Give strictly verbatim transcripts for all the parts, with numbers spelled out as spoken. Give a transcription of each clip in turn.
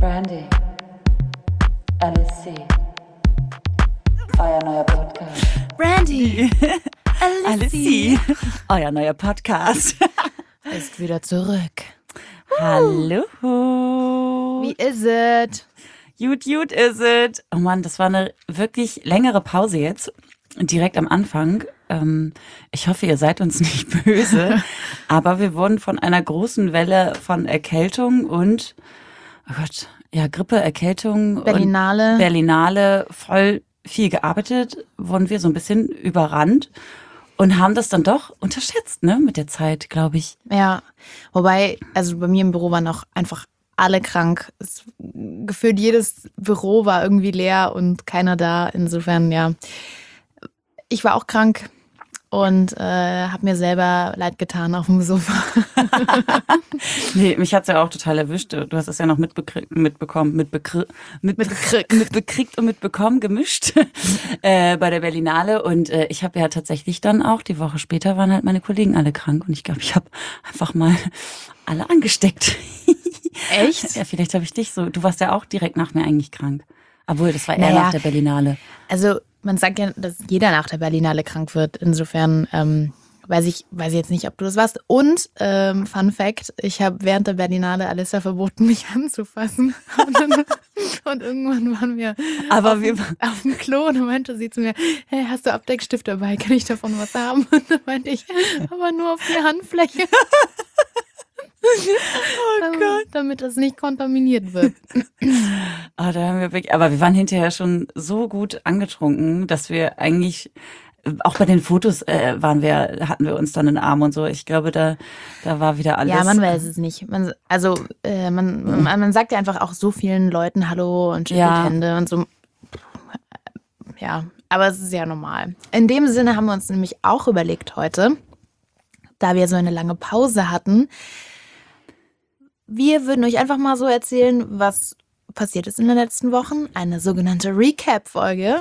Brandy, Alice, euer neuer Podcast. Brandy, Alice, euer neuer Podcast. ist wieder zurück. Hallo. Wie ist es? Gut, gut ist es. Oh Mann, das war eine wirklich längere Pause jetzt. Direkt am Anfang. Ähm, ich hoffe, ihr seid uns nicht böse. Aber wir wurden von einer großen Welle von Erkältung und, oh Gott, ja, Grippe, Erkältung Berlinale. und Berlinale voll viel gearbeitet, wurden wir so ein bisschen überrannt und haben das dann doch unterschätzt, ne, mit der Zeit, glaube ich. Ja, wobei, also bei mir im Büro waren auch einfach alle krank. Es, gefühlt jedes Büro war irgendwie leer und keiner da. Insofern, ja. Ich war auch krank und äh, habe mir selber leid getan auf dem Sofa. Nee, mich hat's ja auch total erwischt. Du hast es ja noch mitbekriegt, mitbekommen, mitbekriegt, mitbekriegt, mitbekriegt und mitbekommen, gemischt äh, bei der Berlinale. Und äh, ich habe ja tatsächlich dann auch, die Woche später waren halt meine Kollegen alle krank. Und ich glaube, ich habe einfach mal alle angesteckt. Echt? Ja, vielleicht habe ich dich so. Du warst ja auch direkt nach mir eigentlich krank. Obwohl, das war eher Naja, nach der Berlinale. Also man sagt ja, dass jeder nach der Berlinale krank wird. Insofern ähm, weiß ich weiß ich jetzt nicht, ob du das warst. Und ähm, Fun Fact, ich habe während der Berlinale Alissa verboten, mich anzufassen. Und, dann, und irgendwann waren wir, Aber auf, wir auf dem Klo und dann meinte sie zu mir, hey, hast du Abdeckstift dabei? Kann ich davon was haben? Und dann meinte ich, aber nur auf die Handfläche. Oh Gott. Damit das nicht kontaminiert wird. Ah, da haben wir wirklich, aber wir waren hinterher schon so gut angetrunken, dass wir eigentlich, auch bei den Fotos äh, waren wir, hatten wir uns dann in den Arm und so. Ich glaube, da, da war wieder alles. Ja, man weiß es nicht. Man, also äh, man, man, man sagt ja einfach auch so vielen Leuten Hallo und schüttelt Ja. Hände und so. Ja, aber es ist ja normal. In dem Sinne haben wir uns nämlich auch überlegt heute, da wir so eine lange Pause hatten, wir würden euch einfach mal so erzählen, was passiert ist in den letzten Wochen. Eine sogenannte Recap-Folge.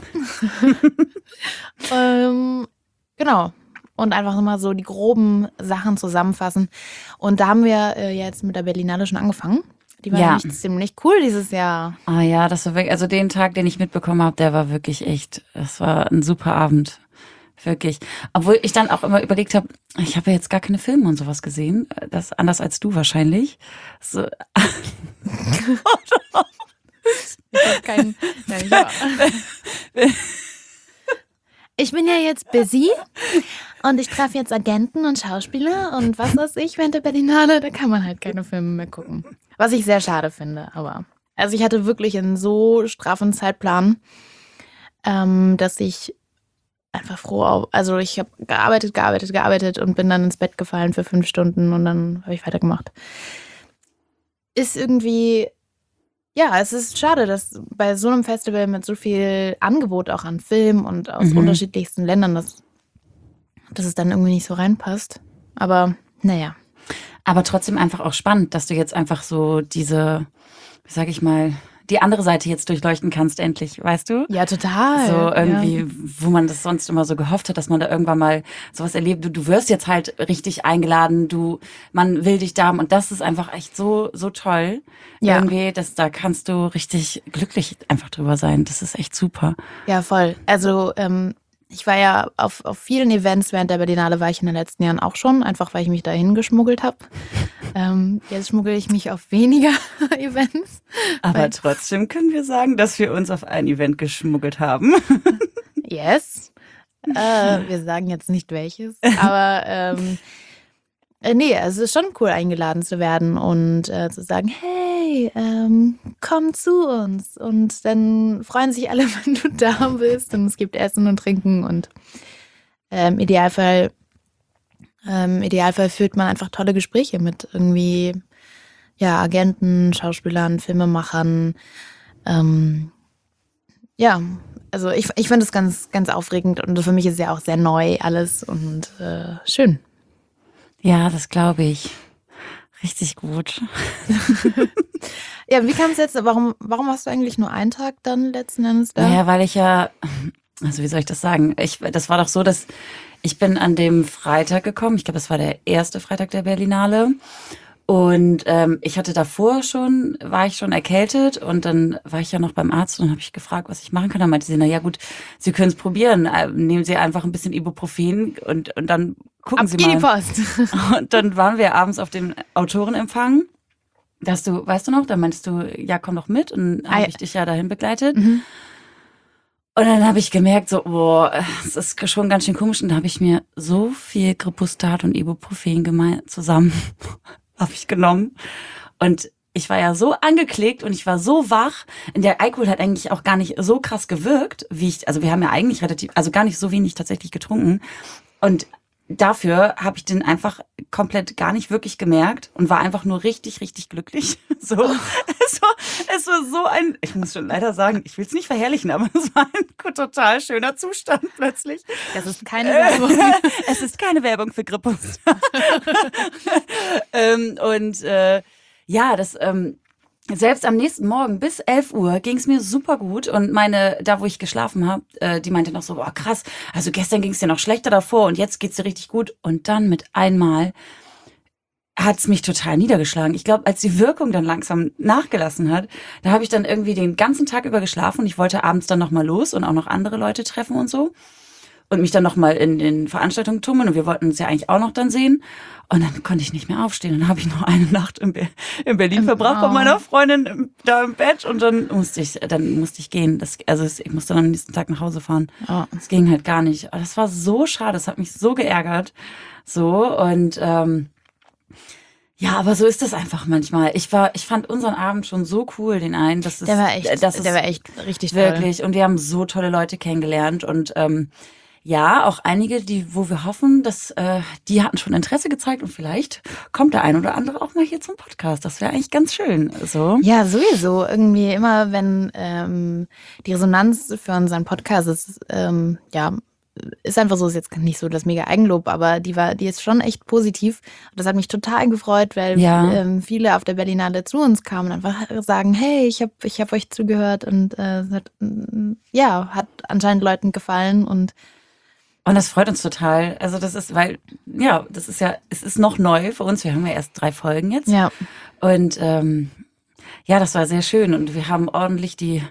ähm, genau. Und einfach mal so die groben Sachen zusammenfassen. Und da haben wir äh, jetzt mit der Berlinale schon angefangen. Die war Ja. nämlich ziemlich cool dieses Jahr. Ah ja, das war wirklich, also den Tag, den ich mitbekommen habe, der war wirklich echt, das war ein super Abend. Wirklich. Obwohl ich dann auch immer überlegt habe, ich habe ja jetzt gar keine Filme und sowas gesehen. Das anders als du wahrscheinlich. So. Ich hab keinen. Ja, ich, hab, ich bin ja jetzt busy und ich treffe jetzt Agenten und Schauspieler und was weiß ich während der Berlinale, da kann man halt keine Filme mehr gucken. Was ich sehr schade finde, aber. Also ich hatte wirklich einen so straffen Zeitplan, ähm, dass ich einfach froh auf. Also ich habe gearbeitet, gearbeitet, gearbeitet und bin dann ins Bett gefallen für fünf Stunden und dann habe ich weitergemacht. Ist irgendwie, ja, es ist schade, dass bei so einem Festival mit so viel Angebot auch an Film und aus Mhm. unterschiedlichsten Ländern, dass, dass es dann irgendwie nicht so reinpasst. Aber naja. Aber trotzdem einfach auch spannend, dass du jetzt einfach so diese, wie sag ich mal, die andere Seite jetzt durchleuchten kannst, endlich, weißt du? Ja, total. So irgendwie, Ja. wo man das sonst immer so gehofft hat, dass man da irgendwann mal sowas erlebt. Du, du wirst jetzt halt richtig eingeladen, du, man will dich da haben und das ist einfach echt so, so toll. Ja. Irgendwie, dass da kannst du richtig glücklich einfach drüber sein. Das ist echt super. Ja, voll. Also ähm, ich war ja auf, auf vielen Events während der Berlinale, war ich in den letzten Jahren auch schon, einfach weil ich mich dahin geschmuggelt habe. ähm, jetzt schmuggle ich mich auf weniger Events. Aber Weil- trotzdem können wir sagen, dass wir uns auf ein Event geschmuggelt haben. Yes. Äh, wir sagen jetzt nicht welches, aber ähm, äh, nee, es ist schon cool, eingeladen zu werden und äh, zu sagen, hey, ähm, komm zu uns. Und dann freuen sich alle, wenn du da bist und es gibt Essen und Trinken und ähm, Idealfall, ähm, Idealfall führt man einfach tolle Gespräche mit irgendwie ja, Agenten, Schauspielern, Filmemachern. Ähm, ja, also ich, ich finde es ganz, ganz aufregend und für mich ist es ja auch sehr neu alles und äh, schön. Ja, das glaube ich. Richtig gut. Ja, wie kam es jetzt, warum, warum warst du eigentlich nur einen Tag dann letzten Endes da? Naja, weil ich ja, also wie soll ich das sagen? Ich, das war doch so, dass ich bin an dem Freitag gekommen. Ich glaube, das war der erste Freitag der Berlinale. Und ähm, ich hatte davor schon, war ich schon erkältet und dann war ich ja noch beim Arzt und habe ich gefragt, was ich machen kann. Dann meinte sie, na ja gut, Sie können es probieren. Nehmen Sie einfach ein bisschen Ibuprofen und, und dann gucken Ab Sie geht mal. die Post. Und dann waren wir abends auf dem Autorenempfang. Dass du, weißt du noch, da meinst du, ja, komm doch mit. Und Ah, habe ja. ich dich ja dahin begleitet. Mhm. Und dann habe ich gemerkt, so, boah, es ist schon ganz schön komisch. Und da habe ich mir so viel Gripustat und Ibuprofen gemein zusammen habe ich genommen. Und ich war ja so angeklickt und ich war so wach. Und der Alkohol hat eigentlich auch gar nicht so krass gewirkt, wie ich, also wir haben ja eigentlich relativ, also gar nicht so wenig tatsächlich getrunken. Und dafür habe ich den einfach komplett gar nicht wirklich gemerkt und war einfach nur richtig, richtig glücklich. So, Oh. es, war, es war so ein, ich muss schon leider sagen, ich will es nicht verherrlichen, aber es war ein total schöner Zustand plötzlich. Das ist keine Werbung. Es ist keine Werbung für Grippus. ähm, und äh, ja, das ähm, selbst am nächsten Morgen bis elf Uhr ging es mir super gut und meine, da wo ich geschlafen habe, äh, die meinte noch so, boah krass, also gestern ging es dir noch schlechter davor und jetzt geht's dir richtig gut. Und dann mit einmal hat's mich total niedergeschlagen. Ich glaube, als die Wirkung dann langsam nachgelassen hat, da habe ich dann irgendwie den ganzen Tag über geschlafen und ich wollte abends dann nochmal los und auch noch andere Leute treffen und so. Und mich dann nochmal in den Veranstaltungen tummeln und wir wollten uns ja eigentlich auch noch dann sehen. Und dann konnte ich nicht mehr aufstehen. Dann habe ich noch eine Nacht in, Be- in Berlin verbracht bei meiner Freundin im, da im Bett und dann musste ich, dann musste ich gehen. Das, also ich musste dann am nächsten Tag nach Hause fahren. Oh. Das ging halt gar nicht. Aber das war so schade. Das hat mich so geärgert. So und ähm, ja, aber so ist das einfach manchmal. Ich war, ich fand unseren Abend schon so cool, den einen. Das ist, Der war echt, das ist der war echt richtig wirklich. toll. Und wir haben so tolle Leute kennengelernt und ähm, ja, auch einige, die, wo wir hoffen, dass äh, die hatten schon Interesse gezeigt und vielleicht kommt der ein oder andere auch mal hier zum Podcast. Das wäre eigentlich ganz schön. So. Ja, sowieso. Irgendwie immer, wenn ähm, die Resonanz für unseren Podcast ist, ähm, ja, ist einfach so, ist jetzt nicht so das mega Eigenlob, aber die war, die ist schon echt positiv. Das hat mich total gefreut, weil Ja. ähm, viele auf der Berlinale zu uns kamen und einfach sagen, hey, ich habe ich hab euch zugehört und äh, es hat, mm, ja, hat anscheinend Leuten gefallen und Und das freut uns total. Also das ist, weil, ja, das ist ja, es ist noch neu für uns. Wir haben ja erst drei Folgen jetzt. ja. Und ähm, ja, das war sehr schön. Und wir haben ordentlich die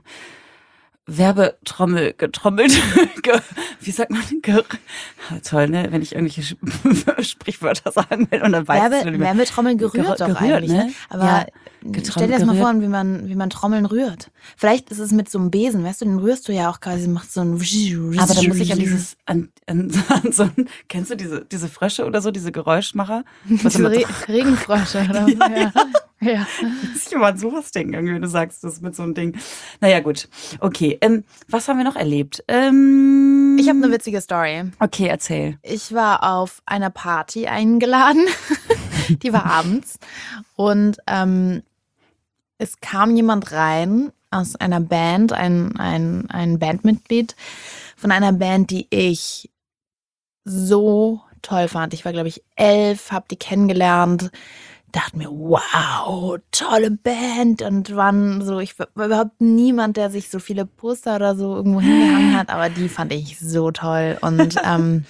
Werbetrommel getrommelt. Ge, wie sagt man? Ge, toll, ne? Wenn ich irgendwelche Sprichwörter sagen will und dann weiß Werbe, ich es nicht mehr. Werbetrommel gerührt Ger- doch gerührt, eigentlich, ne? ne? Aber Ja, stell getrommelt, dir das mal gerührt. vor, wie man, wie man Trommeln rührt. Vielleicht ist es mit so einem Besen, weißt du, den rührst du ja auch quasi, macht so ein Aber da muss ich an dieses, an, an, an so ein, kennst du diese, diese Frösche oder so, diese Geräuschmacher? Was diese immer Re Regenfrösche oder Ja, ja. Ja. muss ich immer an sowas denken, irgendwie, wenn du sagst, das mit so einem Ding. Naja, gut. Okay, ähm, was haben wir noch erlebt? Ähm, Ich habe eine witzige Story. Okay, erzähl. Ich war auf einer Party eingeladen. Die war abends. Und ähm, es kam jemand rein aus einer Band, ein, ein, ein Bandmitglied von einer Band, die ich so toll fand. Ich war, glaube ich, elf, habe die kennengelernt. Dachte mir, wow, tolle Band. Und waren so, ich war überhaupt niemand, der sich so viele Poster oder so irgendwo hingehangen hat, aber die fand ich so toll. Und ähm,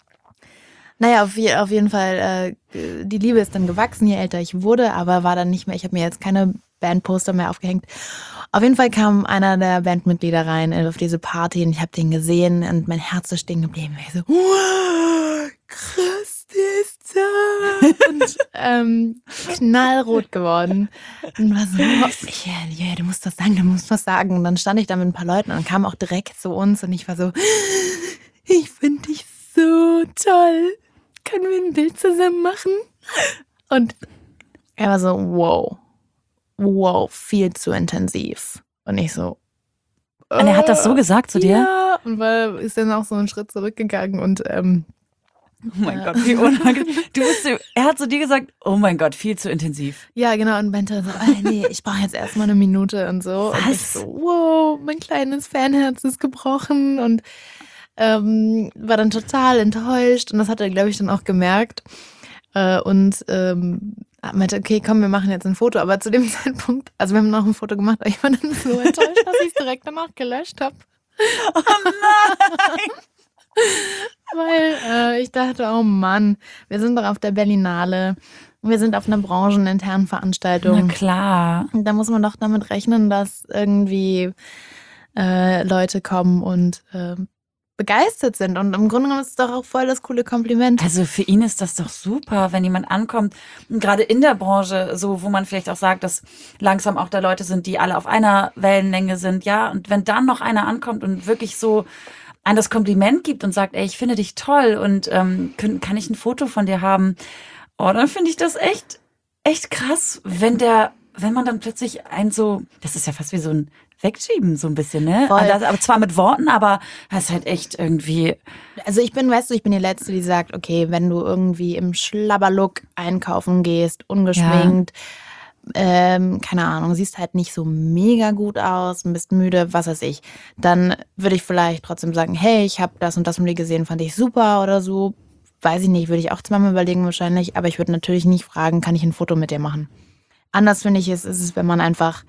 naja, auf, je, auf jeden Fall, äh, die Liebe ist dann gewachsen, je älter ich wurde, aber war dann nicht mehr, ich habe mir jetzt keine Bandposter mehr aufgehängt. Auf jeden Fall kam einer der Bandmitglieder rein äh, auf diese Party und ich habe den gesehen und mein Herz ist stehen geblieben. Ich so, wow, krass, der ist da. Und ähm, knallrot geworden. Und war so, ja, ja, du musst was sagen, du musst was sagen. Und dann stand ich da mit ein paar Leuten und dann kam auch direkt zu uns und ich war so, ich finde dich so toll. Können wir ein Bild zusammen machen? Und er war so, wow, wow, viel zu intensiv. Und ich so, Und er hat das so gesagt zu dir? ja. Und war, ist dann auch so einen Schritt zurückgegangen und ähm, Oh mein Gott, wie unangenehm. Du bist, er hat zu dir gesagt, oh mein Gott, viel zu intensiv. ja, genau, und meinte so, ah, nee, ich brauche jetzt erstmal eine Minute und so. Und ich Was? so, wow, mein kleines Fanherz ist gebrochen und ähm, war dann total enttäuscht und das hat er, glaube ich, dann auch gemerkt. Äh, und ähm, meinte, okay, komm, wir machen jetzt ein Foto. Aber zu dem Zeitpunkt, also wir haben noch ein Foto gemacht, aber ich war dann so enttäuscht, dass ich es direkt danach gelöscht habe. Oh nein! Weil äh, ich dachte, oh Mann, wir sind doch auf der Berlinale. wir sind auf einer brancheninternen Veranstaltung. Na klar. Da muss man doch damit rechnen, dass irgendwie äh, Leute kommen und äh, begeistert sind. Und im Grunde genommen ist es doch auch voll das coole Kompliment. Also für ihn ist das doch super, wenn jemand ankommt, gerade in der Branche, so wo man vielleicht auch sagt, dass langsam auch da Leute sind, die alle auf einer Wellenlänge sind, ja. Und wenn dann noch einer ankommt und wirklich so ein das Kompliment gibt und sagt, ey, ich finde dich toll und ähm, können, kann ich ein Foto von dir haben? Oh, dann finde ich das echt, echt krass, wenn der, wenn man dann plötzlich ein so, das ist ja fast wie so ein Wegschieben, so ein bisschen, ne? Voll. Also, aber zwar mit Worten, aber das ist halt echt irgendwie. Also ich bin, weißt du, ich bin die Letzte, die sagt, okay, wenn du irgendwie im Schlabberlook einkaufen gehst, ungeschminkt, ähm, keine Ahnung, siehst halt nicht so mega gut aus, bist müde, was weiß ich, dann würde ich vielleicht trotzdem sagen, hey, ich habe das und das von dir gesehen, fand ich super oder so. Weiß ich nicht, würde ich auch zweimal überlegen wahrscheinlich, aber ich würde natürlich nicht fragen, kann ich ein Foto mit dir machen? Anders finde ich es, ist es, wenn man einfach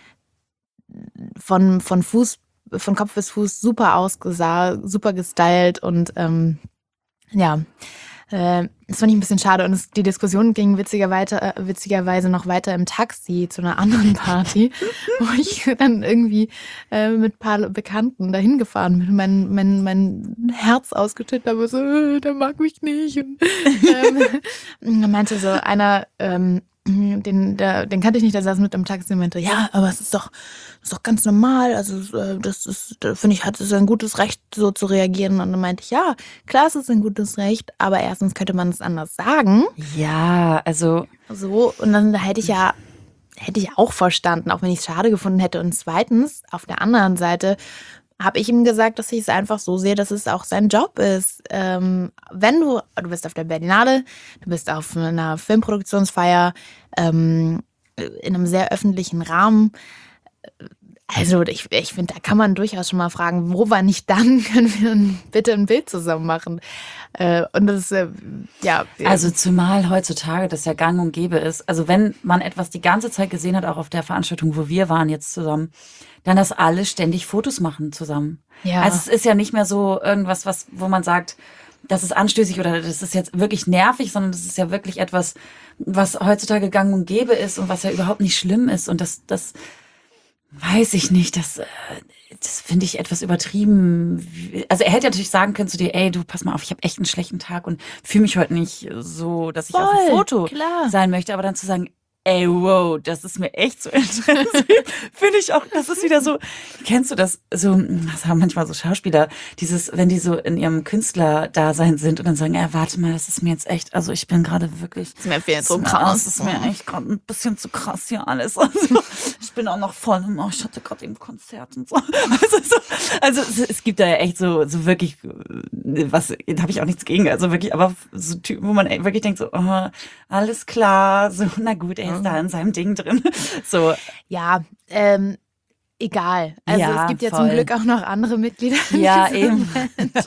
von, von Fuß, von Kopf bis Fuß super ausgesah, super gestylt und ähm, ja, äh, das fand ich ein bisschen schade und es, die Diskussion ging witziger weiter, äh, witzigerweise noch weiter im Taxi zu einer anderen Party, wo ich dann irgendwie äh, mit ein paar Bekannten dahin gefahren bin und mein, mein, mein Herz ausgeschüttet habe, so, äh, der mag mich nicht. Und, ähm, und dann meinte so einer, ähm, den, der, den kannte ich nicht, der saß mit im Taxi und meinte, ja, aber es ist doch, das ist doch ganz normal, also äh, das ist, da finde ich, hat es ein gutes Recht, so zu reagieren. Und dann meinte ich, ja, klar, es ist ein gutes Recht, aber erstens könnte man es anders sagen. Ja, also. So, und dann hätte ich ja, hätte ich auch verstanden, auch wenn ich es schade gefunden hätte. Und zweitens, auf der anderen Seite, habe ich ihm gesagt, dass ich es einfach so sehe, dass es auch sein Job ist. Ähm, wenn du, du bist auf der Berlinale, du bist auf einer Filmproduktionsfeier, ähm, in einem sehr öffentlichen Rahmen. Also ich, ich finde, da kann man durchaus schon mal fragen, wo war nicht dann, können wir bitte ein Bild zusammen machen. Äh, und das ist, äh, ja. Also zumal heutzutage das ja gang und gäbe ist. Also wenn man etwas die ganze Zeit gesehen hat, auch auf der Veranstaltung, wo wir waren jetzt zusammen, dann dass alle ständig Fotos machen zusammen. Ja. Also es ist ja nicht mehr so irgendwas, was, wo man sagt, das ist anstößig oder das ist jetzt wirklich nervig, sondern das ist ja wirklich etwas, was heutzutage gang und gäbe ist und was ja überhaupt nicht schlimm ist. Und das, das weiß ich nicht, das, das finde ich etwas übertrieben. Also er hätte natürlich sagen können zu dir, ey, du, pass mal auf, ich habe echt einen schlechten Tag und fühle mich heute nicht so, dass ich Voll, auf dem Foto klar. sein möchte. Aber dann zu sagen, ey, wow, das ist mir echt so intensiv. Finde ich auch, das ist wieder so, kennst du das? So, das haben manchmal so Schauspieler, dieses, wenn die so in ihrem Künstlerdasein sind und dann sagen, ey, warte mal, das ist mir jetzt echt, also ich bin gerade wirklich. Das ist mir viel zu das krass. ist mir echt gerade ein bisschen zu krass hier alles. Also, ich bin auch noch voll, oh, ich hatte gerade eben Konzert und so. Also, so, also es, es gibt da ja echt so, so wirklich, was, da habe ich auch nichts gegen, also wirklich, aber so Typen, wo man wirklich denkt so, oh, alles klar, so, na gut, ey, ist da in seinem Ding drin. So. Ja, ähm, egal. Also Ja, es gibt ja voll. zum Glück auch noch andere Mitglieder. in Ja, diesem eben. Band.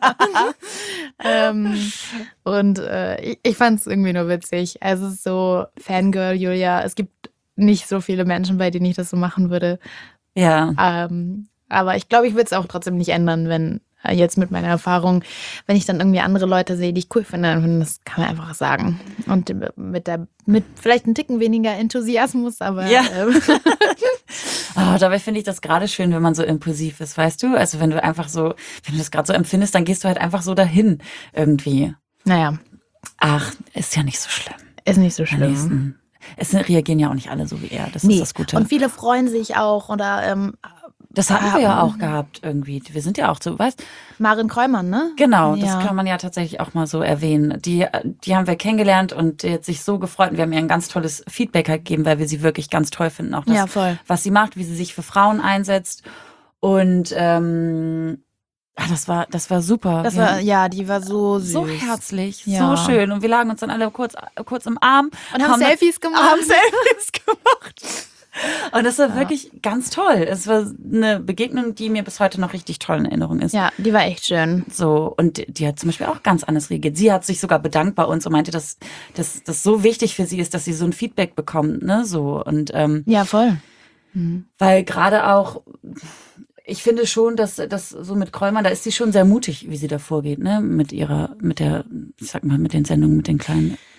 ähm, und äh, ich, ich fand es irgendwie nur witzig. Also es ist so Fangirl Julia. Es gibt nicht so viele Menschen, bei denen ich das so machen würde. Ja. Ähm, aber ich glaube, ich würde es auch trotzdem nicht ändern, wenn äh, jetzt mit meiner Erfahrung, wenn ich dann irgendwie andere Leute sehe, die ich cool finde, dann das kann man einfach sagen. Und mit der, mit vielleicht ein Ticken weniger Enthusiasmus, aber Ja. ähm, Oh, dabei finde ich das gerade schön, wenn man so impulsiv ist, weißt du? Also wenn du einfach so, wenn du das gerade so empfindest, dann gehst du halt einfach so dahin irgendwie. naja, Ach, ist ja nicht so schlimm. ist nicht so Am schlimm. nächsten. Es reagieren ja auch nicht alle so wie er. Das Nee. ist das Gute. Und viele freuen sich auch oder ähm, das hatten wir ja Ah, auch gehabt irgendwie. Wir sind ja auch so, weißt Maren Kräumann, ne? genau, Ja. das kann man ja tatsächlich auch mal so erwähnen. Die, die haben wir kennengelernt und die hat sich so gefreut und wir haben ihr ein ganz tolles Feedback halt gegeben, weil wir sie wirklich ganz toll finden. Auch das, Ja, voll. was sie macht, wie sie sich für Frauen einsetzt. Und ähm, ah, das war, das war super. Das Wir war, haben- ja, die war so süß. so herzlich, Ja. so schön. Und wir lagen uns dann alle kurz, kurz im Arm. Und haben Selfies gemacht. Haben Selfies gemacht. Und das war wirklich ganz toll. Es war eine Begegnung, die mir bis heute noch richtig toll in Erinnerung ist. Ja, die war echt schön. So, und die- die hat zum Beispiel auch ganz anders reagiert. Sie hat sich sogar bedankt bei uns und meinte, dass dass das so wichtig für sie ist, dass sie so ein Feedback bekommt, ne, so. Und ähm, Ja, voll. weil gerade auch, ich finde schon, dass das so mit Kräumann, da ist sie schon sehr mutig, wie sie da vorgeht, ne, mit ihrer, mit der, ich sag mal, mit den Sendungen, mit den kleinen.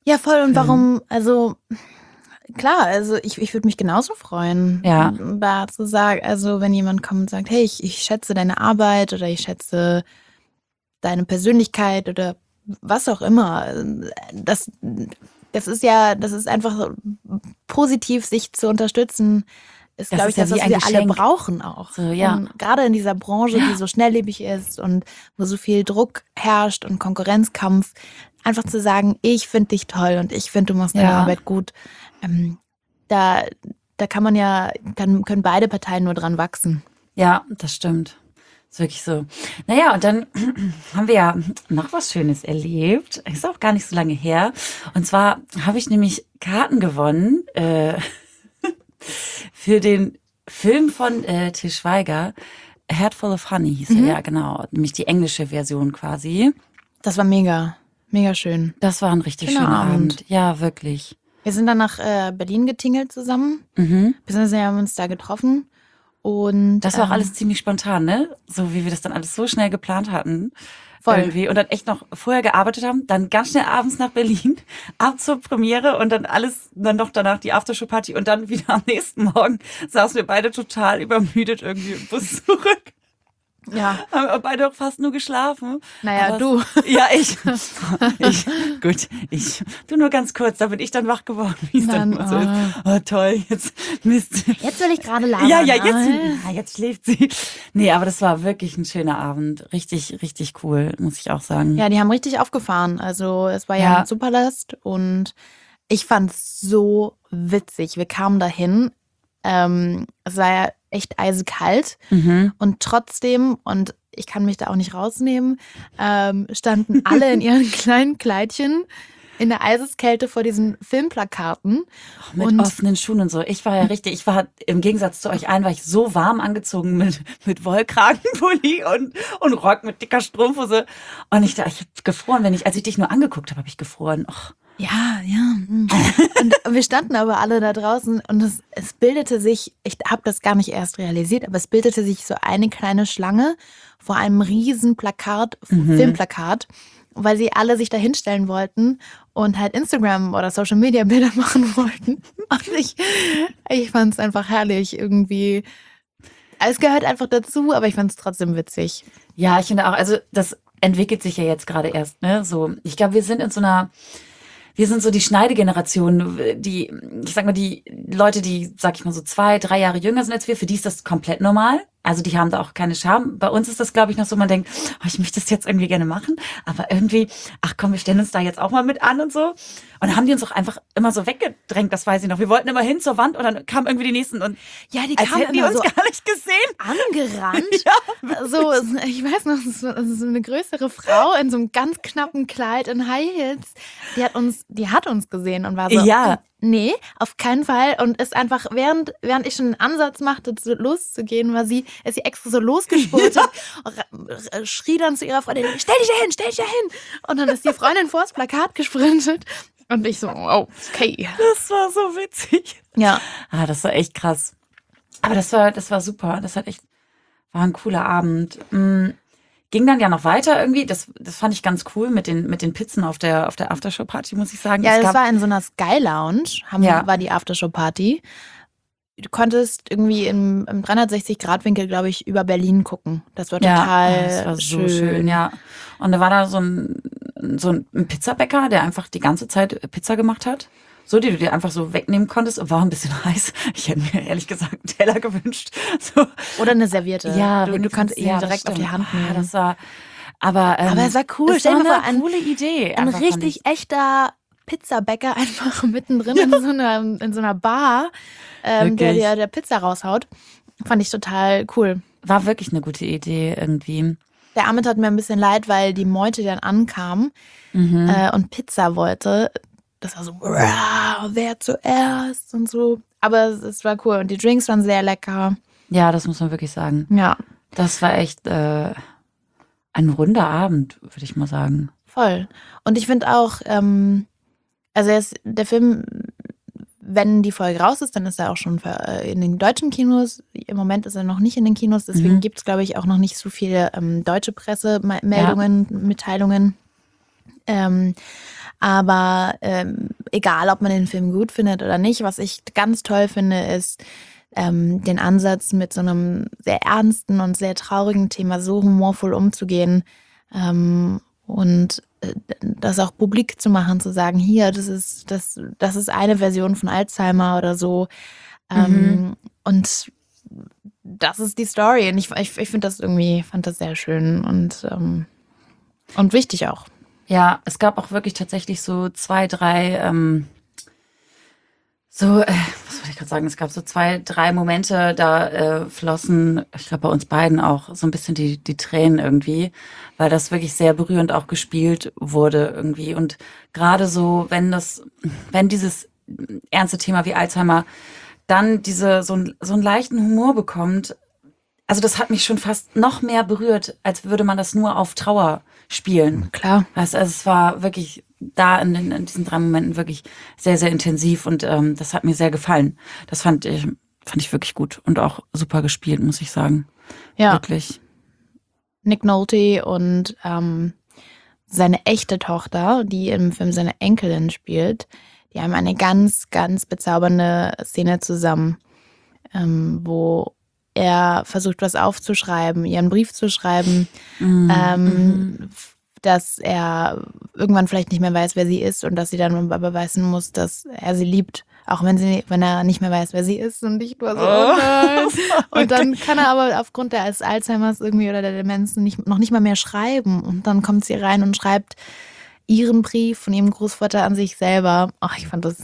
Ja, voll. Und Film. warum, also klar, also ich, ich würde mich genauso freuen, Ja. da zu sagen, also wenn jemand kommt und sagt, hey, ich, ich schätze deine Arbeit oder ich schätze deine Persönlichkeit oder was auch immer. Das, das ist ja, das ist einfach so positiv, sich zu unterstützen, ist, Das glaube ist ich, ja das, wie was ein wir alle Geschenk. brauchen auch. So, ja. Und gerade in dieser Branche, Ja. die so schnelllebig ist und wo so viel Druck herrscht und Konkurrenzkampf, einfach zu sagen, ich finde dich toll und ich finde, du machst deine Ja. Arbeit gut. Ähm, da, da kann man ja, kann, können beide Parteien nur dran wachsen. Ja, das stimmt. Ist wirklich so. Naja, und dann haben wir ja noch was Schönes erlebt. Ist auch gar nicht so lange her. Und zwar habe ich nämlich Karten gewonnen äh, für den Film von äh, Til Schweiger. A Head Full of Honey hieß Mhm. er, ja, genau. Nämlich die englische Version quasi. Das war mega, mega schön. Das war ein richtig Schöner schöner Abend. Abend. Ja, wirklich. Wir sind dann nach äh, Berlin getingelt zusammen. Mhm. Wir haben uns da getroffen. Und Das war auch ähm, alles ziemlich spontan, ne? So wie wir das dann alles so schnell geplant hatten. Voll. Irgendwie. Und dann echt noch vorher gearbeitet haben, dann ganz schnell abends nach Berlin, ab zur Premiere und dann alles, dann noch danach die Aftershow-Party und dann wieder am nächsten Morgen saßen wir beide total übermüdet irgendwie im Bus zurück. ja, Haben aber beide auch fast nur geschlafen. naja, Aber du. es- Ja, ich. ich. Gut, ich. Du nur ganz kurz, da bin ich dann wach geworden, wie es dann Dann, immer so ist. Oh, toll, jetzt Mist. Jetzt will ich gerade labern. Ja, ja, jetzt, ne? ja, jetzt schläft sie. Nee, aber das war wirklich ein schöner Abend. Richtig, richtig cool, muss ich auch sagen. Ja, die haben richtig aufgefahren. Also es war ja Ja. ein Superlast und ich fand es so witzig. Wir kamen dahin, ähm, es war ja echt eisekalt Mhm. und trotzdem, und ich kann mich da auch nicht rausnehmen, ähm, standen alle in ihren kleinen Kleidchen in der Eiseskälte vor diesen Filmplakaten. Mit Und- offenen Schuhen und so. Ich war ja richtig, ich war im Gegensatz zu euch allen, war ich so warm angezogen mit, mit Wollkragenpulli und, und Rock mit dicker Strumpfhose. Und ich, da- ich hab gefroren, wenn ich, als ich dich nur angeguckt habe, habe ich gefroren. Och. Ja, ja. mm. Und wir standen aber alle da draußen und es, es bildete sich, ich habe das gar nicht erst realisiert, aber es bildete sich so eine kleine Schlange vor einem riesen Plakat, Mhm. Filmplakat, weil sie alle sich da hinstellen wollten und halt Instagram oder Social Media Bilder machen wollten. Und ich, ich fand es einfach herrlich irgendwie. Es gehört einfach dazu, aber ich fand es trotzdem witzig. Ja, ich finde auch, also das entwickelt sich ja jetzt gerade erst, ne? So, ich glaube, wir sind in so einer, wir sind so die Schneidegeneration, die, ich sag mal, die Leute, die, sag ich mal, so zwei, drei Jahre jünger sind als wir, für die ist das komplett normal. Also die haben da auch keine Scham. Bei uns ist das, glaube ich, noch so, man denkt, oh, ich möchte das jetzt irgendwie gerne machen, aber irgendwie, ach komm, wir stellen uns da jetzt auch mal mit an und so. Und dann haben die uns auch einfach immer so weggedrängt, das weiß ich noch. Wir wollten immer hin zur Wand und dann kamen irgendwie die nächsten und Ja, die als kamen hätten die immer uns so gar nicht gesehen. angerannt. Ja, So, ich weiß noch, es war so eine größere Frau in so einem ganz knappen Kleid in High Heels. Die hat uns, die hat uns gesehen und war so, Ja. nee, auf keinen Fall. Und ist einfach, während, während ich schon einen Ansatz machte, so loszugehen, war sie, ist sie extra so losgespurtet, ra- schrie dann zu ihrer Freundin, stell dich da hin, stell dich da hin. Und dann ist die Freundin vors Plakat gesprintet. Und ich so, oh, okay. Das war so witzig. Ja. Ah, das war echt krass. Aber das war, das war super. Das hat echt, war ein cooler Abend. Mm, ging dann ja noch weiter irgendwie. Das, das fand ich ganz cool mit den, mit den Pizzen auf der, auf der Aftershow-Party, muss ich sagen. Ja, Es das gab- war in so einer Sky Lounge, haben, Ja. war die Aftershow-Party. Du konntest irgendwie im, im dreihundertsechzig-Grad-Winkel, glaube ich, über Berlin gucken. Das war total ja, das war so schön. schön. ja. Und da war da so ein, so ein Pizzabäcker, der einfach die ganze Zeit Pizza gemacht hat. So, die du dir einfach so wegnehmen konntest. War ein bisschen heiß. Ich hätte mir ehrlich gesagt einen Teller gewünscht. So. Oder eine Serviette. Ja, du, du wenigstens- kannst ihn ja, das direkt auf die stimmt. Hand Ah, nehmen. das war, aber, ähm, Aber es war cool. Es Stell war dir mal eine vor, ein, coole Idee. ein einfach, fand ich. richtig echter Pizzabäcker einfach mittendrin in, so einer, in so einer Bar, ähm, der Wirklich. dir der Pizza raushaut. Fand ich total cool. War wirklich eine gute Idee irgendwie. Der Arme tat mir ein bisschen leid, weil die Meute dann ankam Mhm. äh, und Pizza wollte. Das war so, "Uah, wer zuerst und so. Aber es, es war cool und die Drinks waren sehr lecker. Ja, das muss man wirklich sagen. Ja, Das war echt äh, ein runder Abend, würde ich mal sagen. voll. Und ich finde auch, ähm, also jetzt, der Film, wenn die Folge raus ist, dann ist er auch schon ver- äh, in den deutschen Kinos. Im Moment ist er noch nicht in den Kinos, deswegen Mhm. gibt es, glaube ich, auch noch nicht so viele ähm, deutsche Pressemeldungen, Mitteilungen. Ähm, Aber ähm, egal, ob man den Film gut findet oder nicht, was ich ganz toll finde, ist ähm, den Ansatz, mit so einem sehr ernsten und sehr traurigen Thema so humorvoll umzugehen ähm, und äh, das auch publik zu machen, zu sagen, hier, das ist, das, das ist eine Version von Alzheimer oder so. Ähm, Mhm. Und das ist die Story. Und ich, ich, ich finde das irgendwie, fand das sehr schön und, ähm, und wichtig auch. Ja, es gab auch wirklich tatsächlich so zwei, drei, ähm, so, äh, was wollte ich gerade sagen? Es gab so zwei, drei Momente, da äh, flossen, ich glaube bei uns beiden auch so ein bisschen die, die Tränen irgendwie, weil das wirklich sehr berührend auch gespielt wurde irgendwie. Und gerade so, wenn das, wenn dieses ernste Thema wie Alzheimer dann diese, so, ein, so einen leichten Humor bekommt, also das hat mich schon fast noch mehr berührt, als würde man das nur auf Trauer spielen. Klar. Also, also es war wirklich da in, in, in diesen drei Momenten wirklich sehr, sehr intensiv und ähm, das hat mir sehr gefallen. Das fand ich, fand ich wirklich gut und auch super gespielt, muss ich sagen. Ja. Wirklich. Nick Nolte und ähm, seine echte Tochter, die im Film seine Enkelin spielt, die haben eine ganz, ganz bezaubernde Szene zusammen, ähm, wo er versucht, was aufzuschreiben, ihren Brief zu schreiben, Mhm. ähm, Mhm. dass er irgendwann vielleicht nicht mehr weiß, wer sie ist und dass sie dann beweisen muss, dass er sie liebt, auch wenn sie, wenn er nicht mehr weiß, wer sie ist und ich war so, oh nein. Und dann kann er aber aufgrund des Alzheimers irgendwie oder der Demenz nicht, noch nicht mal mehr schreiben und dann kommt sie rein und schreibt ihren Brief von ihrem Großvater an sich selber. Ach, ich fand das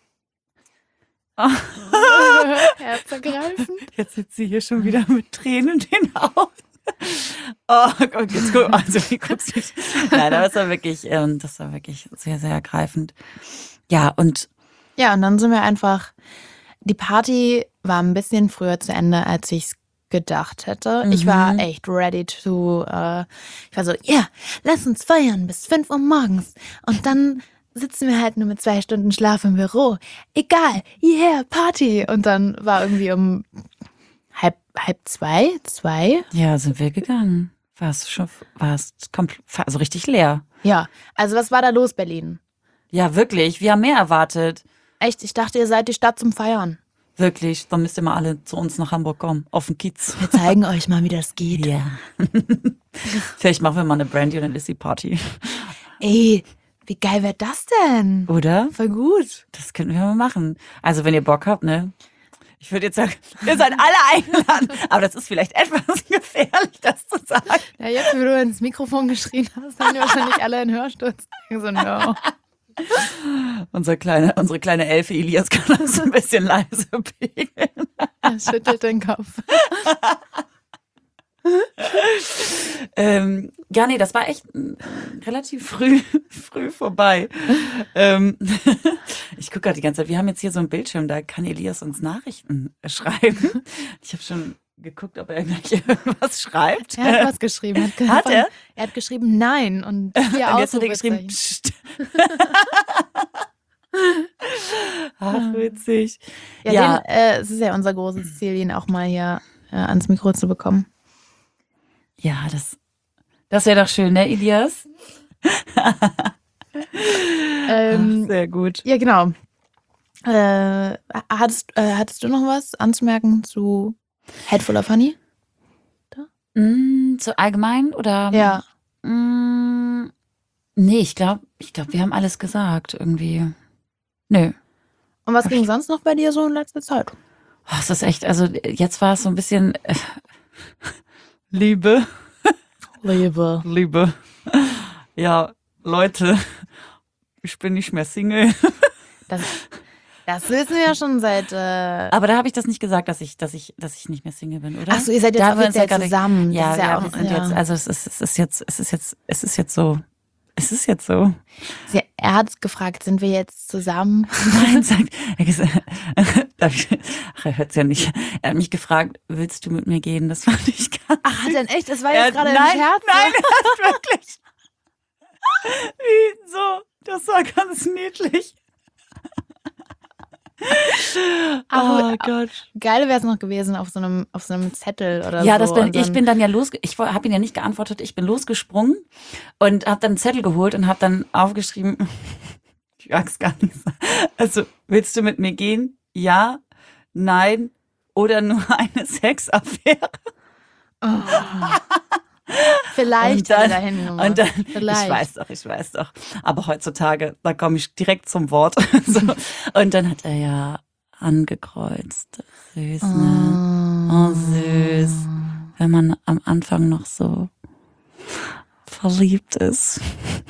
herzergreifend. Jetzt sitzt sie hier schon wieder mit Tränen in den Augen. Oh Gott, jetzt guck, also wie guckst du mich? Nein, aber das war wirklich, ähm, das war wirklich sehr, sehr ergreifend. Ja, und Ja, und dann sind wir einfach, die Party war ein bisschen früher zu Ende, als ich es gedacht hätte. Ich war Mhm. echt ready to, äh, ich war so, ja, yeah, lass uns feiern bis fünf Uhr morgens. Und dann sitzen wir halt nur mit zwei Stunden Schlaf im Büro. Egal, yeah, Party. Und dann war irgendwie um halb, halb zwei, zwei. ja, sind wir gegangen. War es schon, war es komplett, also richtig leer. Ja, also was war da los, Berlin? Ja, wirklich, wir haben mehr erwartet. Echt, ich dachte, ihr seid die Stadt zum Feiern. Wirklich, dann müsst ihr mal alle zu uns nach Hamburg kommen, auf den Kiez. Wir zeigen euch mal, wie das geht. Ja. Vielleicht machen wir mal eine Brandy und eine Lissy Party. Ey, wie geil wäre das denn? Oder? Voll gut. Das könnten wir mal machen. Also, wenn ihr Bock habt, ne? Ich würde jetzt sagen, ihr seid alle eingeladen. Aber das ist vielleicht etwas gefährlich, das zu sagen. Ja, jetzt, wo du ins Mikrofon geschrien hast, haben die wahrscheinlich alle einen Hörsturz. Ich so, no. Unser kleine, unsere kleine Elfe Elias kann das ein bisschen leise pegeln. Er schüttelt den Kopf. ähm, ja, nee, das war echt mm, relativ früh, früh vorbei. ähm, ich gucke gerade die ganze Zeit, wir haben jetzt hier so einen Bildschirm, da kann Elias uns Nachrichten schreiben. Ich habe schon geguckt, ob er gleich irgendwas schreibt. Er hat was geschrieben. Hat, ge- Hat er? Er hat geschrieben Nein und vier Und jetzt hat er geschrieben, Ausrufezeichen. Psst. Ach, witzig. Ja, Ja. Den, äh, es ist ja unser großes Ziel, ihn auch mal hier äh, ans Mikro zu bekommen. Ja, das, das wäre doch schön, ne, Elias? Ähm, Ach, sehr gut. ja, genau. Äh, hattest, äh, hattest du noch was anzumerken zu Headful of Honey? Mm, so allgemein oder? Ja. Mm, nee, ich glaube, ich glaub, wir haben alles gesagt irgendwie. Nö. Und was ging sonst noch bei dir so in letzter Zeit? Oh, es ist echt, also jetzt war es so ein bisschen äh, Liebe. Liebe. Liebe. Ja, Leute, ich bin nicht mehr Single. Das, das wissen wir ja schon seit. Äh Aber da habe ich das nicht gesagt, dass ich, dass ich, dass ich nicht mehr Single bin, oder? Ach so, ihr seid jetzt Da haben wir uns offiziell ja gerade- zusammen. Das Ja, ist ja, auch- wir sind ja. jetzt, also es ist, es ist jetzt, es ist jetzt, es ist jetzt so. Es ist jetzt so. Sie, er hat gefragt, sind wir jetzt zusammen? Nein, sagt, er hat gesagt, darf ich- ach, er hört's ja nicht. Er hat mich gefragt, willst du mit mir gehen? Das fand ich ganz. Ach, denn echt? Das war Er jetzt hat- gerade ein nein, Scherz? Nein, er hat wirklich. Wie so, das war ganz niedlich. Aber oh Gott. geil wäre es noch gewesen auf so einem, auf so einem Zettel oder Ja, so. das bin, und dann- ich bin dann ja los, ich habe ihn ja nicht geantwortet, ich bin losgesprungen und habe dann einen Zettel geholt und habe dann aufgeschrieben, ich mag's gar nicht sagen. Also, willst du mit mir gehen? Ja, nein oder nur eine Sexaffäre? Vielleicht Und dann- hat er da hingemacht. Und dann, Vielleicht. ich weiß doch, ich weiß doch. Aber heutzutage, da komme ich direkt zum Wort. so. Und dann hat er ja angekreuzt. Süß, ne? Oh, süß. Wenn man am Anfang noch so verliebt ist.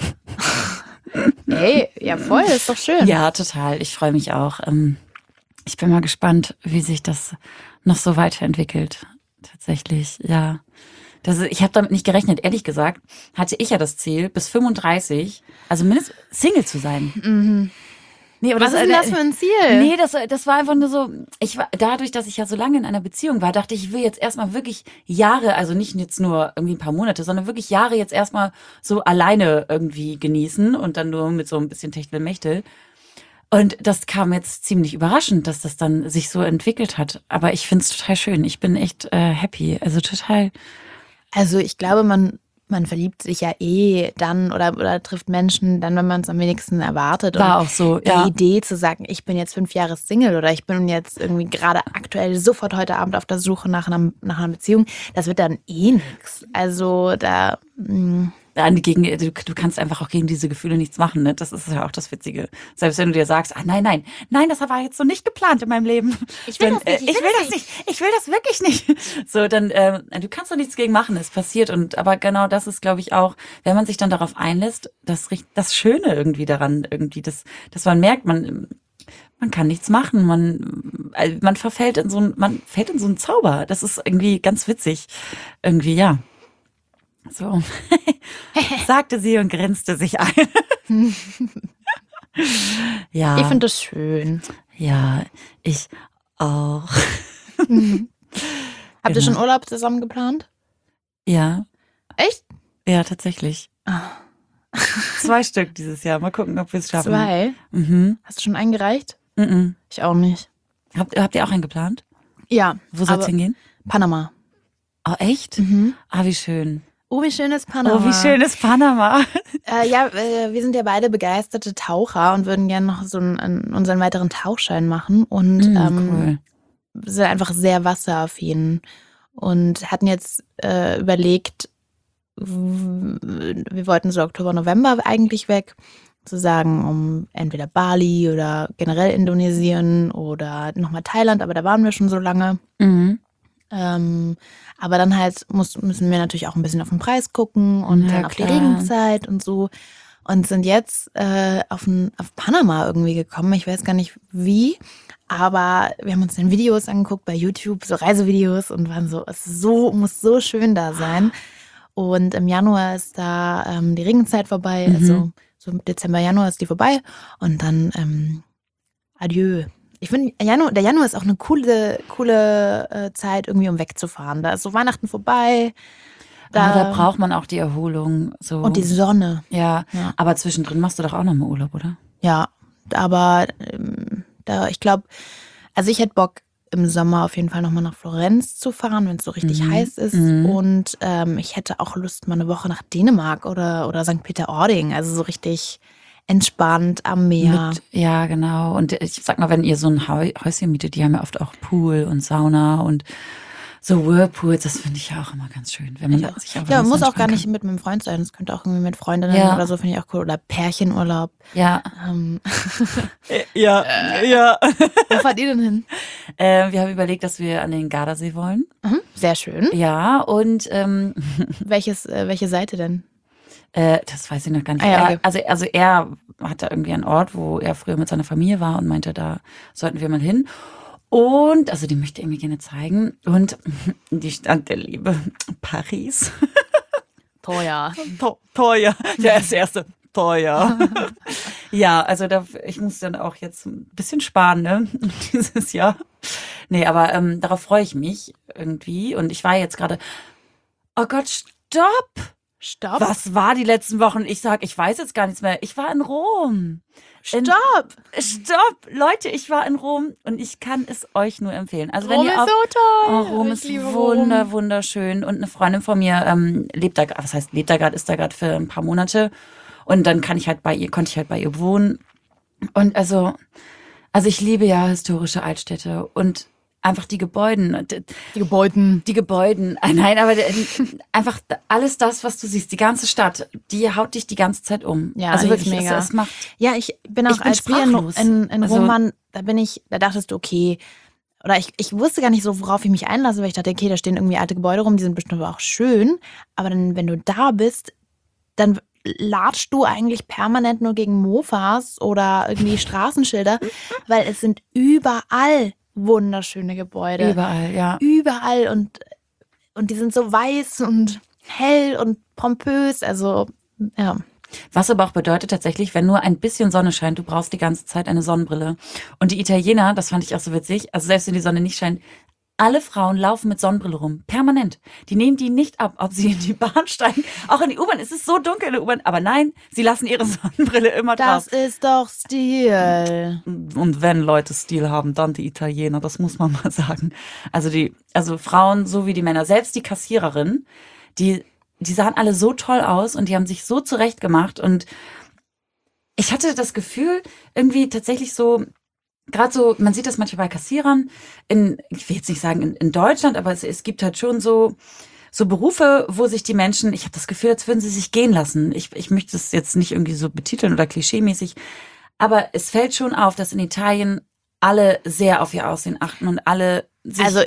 Ey, ja voll, ist doch schön. Ja, total. Ich freue mich auch. Ähm, Ich bin mal gespannt, wie sich das noch so weiterentwickelt. Tatsächlich, ja. Das ist, ich habe damit nicht gerechnet. Ehrlich gesagt, hatte ich ja das Ziel, bis fünfunddreißig, also mindestens Single zu sein. Mhm. Nee, aber Was ist denn das für ein Ziel? Nee, das, das war einfach nur so, ich war, dadurch, dass ich ja so lange in einer Beziehung war, dachte ich, ich will jetzt erstmal wirklich Jahre, also nicht jetzt nur irgendwie ein paar Monate, sondern wirklich Jahre jetzt erstmal so alleine irgendwie genießen und dann nur mit so ein bisschen Techtelmechtel. Und das kam jetzt ziemlich überraschend, dass das dann sich so entwickelt hat. Aber ich find's total schön. Ich bin echt äh, happy. Also total. Also ich glaube, man, man verliebt sich ja eh dann oder, oder trifft Menschen dann, wenn man es am wenigsten erwartet. War Und auch so, die ja. Idee zu sagen, ich bin jetzt fünf Jahre Single oder ich bin jetzt irgendwie gerade aktuell sofort heute Abend auf der Suche nach einer, nach einer Beziehung, das wird dann eh nix. Also da... Mh. Gegen, du, du kannst einfach auch gegen diese Gefühle nichts machen, ne? Das ist ja auch das Witzige. Selbst wenn du dir sagst, ah nein, nein, nein, das war jetzt so nicht geplant in meinem Leben. Ich will dann, das nicht, äh, ich will das nicht, ich will das wirklich nicht. So, dann, äh, du kannst doch nichts gegen machen, es passiert. Und aber genau das ist, glaube ich, auch, wenn man sich dann darauf einlässt, das, das Schöne irgendwie daran, irgendwie, das, dass man merkt, man, man kann nichts machen, man, man verfällt in so ein, man fällt in so einen Zauber. Das ist irgendwie ganz witzig. Irgendwie, ja. So, sagte sie und grinste sich ein. ja. Ich finde das schön. Ja, ich auch. Habt ihr Genau. schon Urlaub zusammen geplant? Ja, Echt? ja, tatsächlich. Zwei Stück dieses Jahr. Mal gucken, ob wir es schaffen. Zwei? Mhm. Hast du schon eingereicht? Mhm. Ich auch nicht. Habt, habt ihr auch einen geplant? Ja. Wo soll es aber hingehen? Panama. Oh, echt? Mhm. Ah, wie schön. Oh, wie schön ist Panama. Oh, wie schön ist Panama. Äh, ja, äh, wir sind ja beide begeisterte Taucher und würden gerne noch so einen, einen, unseren weiteren Tauchschein machen und Mhm, ähm, cool. sind einfach sehr wasseraffin und hatten jetzt äh, überlegt, w- wir wollten so Oktober, November eigentlich weg, zu sagen, um entweder Bali oder generell Indonesien oder nochmal Thailand, aber da waren wir schon so lange. Mhm. Ähm, aber dann halt muss, müssen wir natürlich auch ein bisschen auf den Preis gucken und Ja, dann auf die klar. Regenzeit und so. Und sind jetzt äh, auf, ein, auf Panama irgendwie gekommen. Ich weiß gar nicht wie, aber wir haben uns dann Videos angeguckt bei YouTube, so Reisevideos und waren so, es ist so, muss so schön da sein. Und im Januar ist da ähm, die Regenzeit vorbei, Mhm. also so Dezember, Januar ist die vorbei und dann ähm, adieu. Ich finde, Januar, der Januar ist auch eine coole, coole äh, Zeit, irgendwie um wegzufahren. Da ist so Weihnachten vorbei. Da, da braucht man auch die Erholung. So. Und die Sonne. ja. Ja. aber zwischendrin machst du doch auch noch mal Urlaub, oder? Ja, aber ähm, da, ich glaube, also ich hätte Bock, im Sommer auf jeden Fall nochmal nach Florenz zu fahren, wenn es so richtig Mhm. heiß ist. Mhm. Und ähm, ich hätte auch Lust, mal eine Woche nach Dänemark oder, oder Sankt Peter-Ording. Also so richtig entspannt am Meer. Mit, ja, genau. Und ich sag mal, wenn ihr so ein Hau- Häuschen mietet, die haben ja oft auch Pool und Sauna und so Whirlpools, das finde ich ja auch immer ganz schön, wenn man Ja. sich einfach Ja, nur muss so auch gar entspannen nicht mit einem Freund sein. Es könnte auch irgendwie mit Freundinnen Ja. oder so, finde ich auch cool. Oder Pärchenurlaub. kann. Ja. Ähm, Ja, ja. wo fahrt ihr denn hin? Äh, wir haben überlegt, dass wir an den Gardasee wollen. Mhm, sehr schön. Ja, und ähm, Welches, äh, welche Seite denn? äh, das weiß ich noch gar nicht. Ah ja, okay. er, also, also er hatte irgendwie einen Ort, wo er früher mit seiner Familie war und meinte, da sollten wir mal hin. Und, also die möchte er mir gerne zeigen. Und die Stadt der Liebe, Paris. Teuer. To- Teuer. Ja, das erste. Teuer. Ja, also da, ich muss dann auch jetzt ein bisschen sparen, ne? Dieses Jahr. Nee, aber ähm, darauf freue ich mich irgendwie. Und ich war jetzt gerade, oh Gott, stopp! Stopp. Was war die letzten Wochen? Ich sag, ich weiß jetzt gar nichts mehr. Ich war in Rom. In, Stopp! Stopp! Leute, ich war in Rom und ich kann es euch nur empfehlen. Also wenn Rom ihr ist auf, so toll. Oh, Rom Ich ist liebe wunder, Rom. wunderschön. Und eine Freundin von mir ähm, lebt da, was heißt lebt da gerade, ist da gerade für ein paar Monate. Und dann kann ich halt bei ihr, konnte ich halt bei ihr wohnen. Und also, also ich liebe ja historische Altstädte und einfach die Gebäuden. Die Gebäuden. Die Gebäuden. Ah, nein, aber einfach alles das, was du siehst, die ganze Stadt, die haut dich die ganze Zeit um. Ja, also die ist wirklich, mega. Es, es macht. Ja, ich bin auch, Ich bin als wir in, sprachlos. in, in Also- Rom waren, da bin ich, da dachtest du, okay, oder ich, ich wusste gar nicht so, worauf ich mich einlasse, weil ich dachte, okay, da stehen irgendwie alte Gebäude rum, die sind bestimmt auch schön, aber dann, wenn du da bist, dann latschst du eigentlich permanent nur gegen Mofas oder irgendwie Straßenschilder, weil es sind überall wunderschöne Gebäude. Überall, ja. Überall und, und die sind so weiß und hell und pompös, also ja. Was aber auch bedeutet tatsächlich, wenn nur ein bisschen Sonne scheint, du brauchst die ganze Zeit eine Sonnenbrille. Und die Italiener, das fand ich auch so witzig, also selbst wenn die Sonne nicht scheint, alle Frauen laufen mit Sonnenbrille rum, permanent. Die nehmen die nicht ab, ob sie in die Bahn steigen, auch in die U-Bahn. Es ist so dunkel in der U-Bahn, aber nein, sie lassen ihre Sonnenbrille immer Das drauf. ist doch Stil. Und wenn Leute Stil haben, dann die Italiener, das muss man mal sagen. Also die, also Frauen so wie die Männer, selbst die Kassiererin, die, die sahen alle so toll aus und die haben sich so zurecht gemacht und ich hatte das Gefühl, irgendwie tatsächlich so, gerade so, man sieht das manchmal bei Kassierern, in, ich will jetzt nicht sagen in, in Deutschland, aber es, es gibt halt schon so, so Berufe, wo sich die Menschen, ich habe das Gefühl, als würden sie sich gehen lassen. Ich, ich möchte das jetzt nicht irgendwie so betiteln oder klischeemäßig, aber es fällt schon auf, dass in Italien alle sehr auf ihr Aussehen achten und alle sich... Also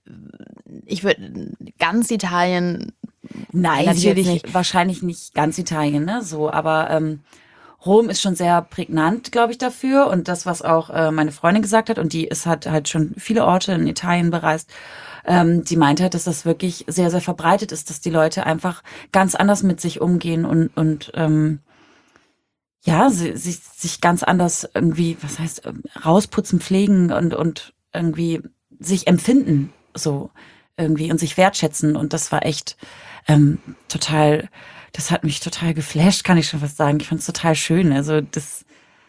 ich würde ganz Italien. Nein, Natürlich natürlich nicht. wahrscheinlich nicht ganz Italien, ne? So, aber ähm, Rom ist schon sehr prägnant, glaube ich, dafür. Und das, was auch äh, meine Freundin gesagt hat, und die ist hat halt schon viele Orte in Italien bereist, ähm, die meinte halt, dass das wirklich sehr, sehr verbreitet ist, dass die Leute einfach ganz anders mit sich umgehen und und ähm, ja, sie, sich sich ganz anders irgendwie, was heißt, ähm, rausputzen, pflegen und und irgendwie sich empfinden so irgendwie und sich wertschätzen. Und das war echt ähm, total, das hat mich total geflasht, kann ich schon fast sagen. Ich fand es total schön. Also das,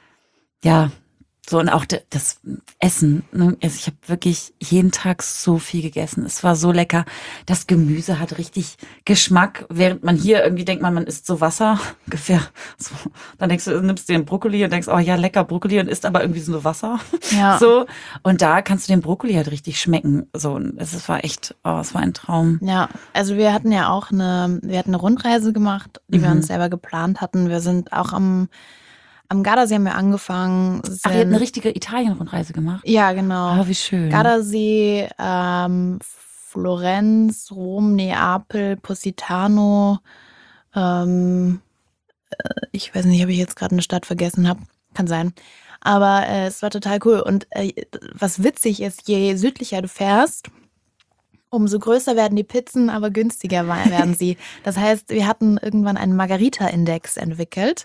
ja, so und auch de- das Essen. Ne? Also ich habe wirklich jeden Tag so viel gegessen. Es war so lecker. Das Gemüse hat richtig Geschmack, während man hier irgendwie denkt, man, man isst so Wasser ungefähr. So. Dann denkst du, nimmst dir einen Brokkoli und denkst, oh ja, lecker Brokkoli und isst aber irgendwie so nur Wasser. Ja. So. Und da kannst du den Brokkoli halt richtig schmecken. So, und es es war echt, oh, es war ein Traum. Ja, also wir hatten ja auch eine, wir hatten eine Rundreise gemacht, die wir Mhm. uns selber geplant hatten. Wir sind auch am, am Gardasee haben wir angefangen. Ach, ihr habt sind- eine richtige Italien-Rundreise gemacht? Ja, genau. Oh, wie schön. Gardasee, ähm, Florenz, Rom, Neapel, Positano. Ähm, äh, ich weiß nicht, ob ich jetzt gerade eine Stadt vergessen habe. Kann sein. Aber äh, es war total cool. Und äh, was witzig ist, je südlicher du fährst, umso größer werden die Pizzen, aber günstiger wa- werden sie. Das heißt, wir hatten irgendwann einen Margarita-Index entwickelt.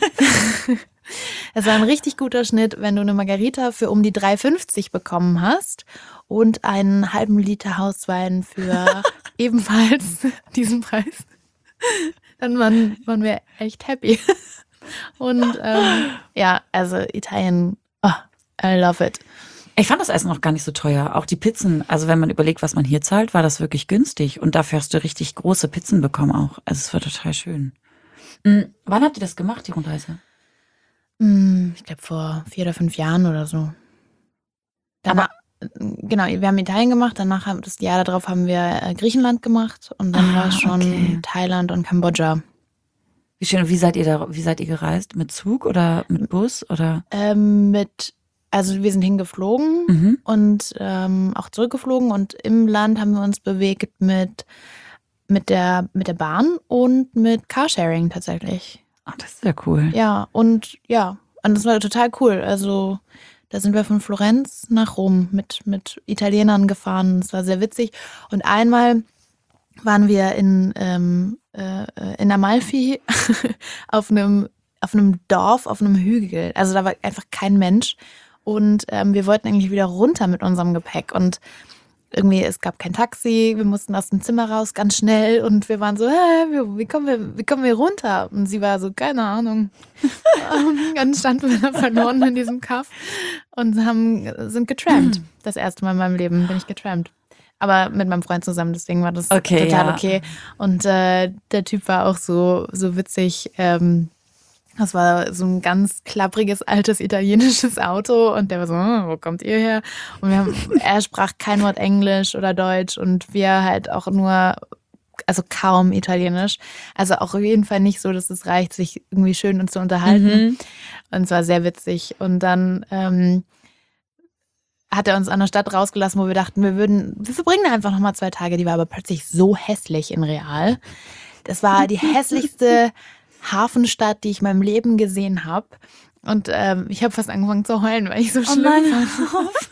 Es war ein richtig guter Schnitt, wenn du eine Margarita für um die drei fünfzig bekommen hast und einen halben Liter Hauswein für ebenfalls diesen Preis. Dann waren, waren wir echt happy. Und ähm, ja, also Italien, oh, I love it. Ich fand das Essen auch gar nicht so teuer. Auch die Pizzen, also wenn man überlegt, was man hier zahlt, war das wirklich günstig. Und dafür hast du richtig große Pizzen bekommen auch. Also es war total schön. Mhm. Wann habt ihr das gemacht, die Rundreise? Hm, Ich glaube vor vier oder fünf Jahren oder so. Danach, genau, wir haben Italien gemacht, danach haben das Jahr darauf haben wir äh, Griechenland gemacht und dann Ah, war es schon okay. Thailand und Kambodscha. Wie schön. Und wie seid ihr da, wie seid ihr gereist? Mit Zug oder mit Bus oder? Ähm, mit, also wir sind hingeflogen Mhm. und ähm, auch zurückgeflogen und im Land haben wir uns bewegt mit, mit, der, mit der Bahn und mit Carsharing tatsächlich. Ach, das ist ja cool. Ja, und ja, und das war total cool. Also da sind wir von Florenz nach Rom mit, mit Italienern gefahren. Es war sehr witzig. Und einmal waren wir in, ähm, äh, in Amalfi auf einem, auf einem Dorf, auf einem Hügel. Also da war einfach kein Mensch. Und ähm, wir wollten eigentlich wieder runter mit unserem Gepäck. Und irgendwie, es gab kein Taxi, wir mussten aus dem Zimmer raus, ganz schnell und wir waren so, hä, wie, wie, kommen wir, wie kommen wir runter? Und sie war so, keine Ahnung. Und dann standen wir da verloren in diesem Kaff und haben, sind getrampt. Das erste Mal in meinem Leben bin ich getrampt. Aber mit meinem Freund zusammen, deswegen war das Okay, total ja. okay. Und äh, der Typ war auch so, so witzig. Ähm, das war so ein ganz klappriges, altes italienisches Auto und der war so, oh, wo kommt ihr her? Und wir haben, er sprach kein Wort Englisch oder Deutsch und wir halt auch nur, also kaum Italienisch. Also auch auf jeden Fall nicht so, dass es reicht, sich irgendwie schön und zu unterhalten. Mhm. Und es war sehr witzig. Und dann ähm, hat er uns an der Stadt rausgelassen, wo wir dachten, wir würden, wir verbringen da einfach nochmal zwei Tage. Die war aber plötzlich so hässlich in Real. Das war die hässlichste Hafenstadt, die ich in meinem Leben gesehen habe. Und ähm, ich habe fast angefangen zu heulen, weil ich so Oh schlimm nein, fand. hör auf.